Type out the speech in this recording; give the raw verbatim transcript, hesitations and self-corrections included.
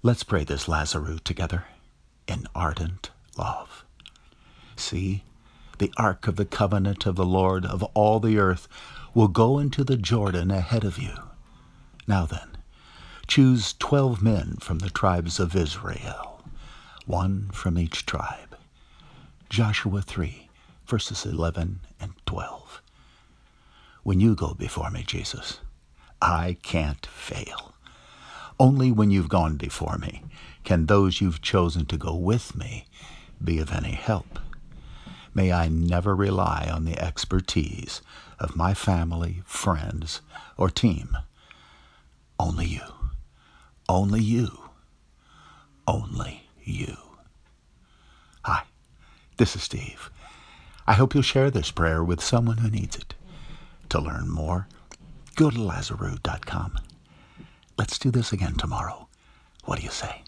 Let's pray this Lazarus together in ardent love. See, the ark of the covenant of the Lord of all the earth will go into the Jordan ahead of you. Now then, choose twelve men from the tribes of Israel, one from each tribe. Joshua three, verses eleven and twelve. When you go before me, Jesus, I can't fail. Only when you've gone before me can those you've chosen to go with me be of any help. May I never rely on the expertise of my family, friends, or team. Only you. Only you. Only you. Hi, this is Steve. I hope you'll share this prayer with someone who needs it. To learn more, go to Lazarus dot com. Let's do this again tomorrow. What do you say?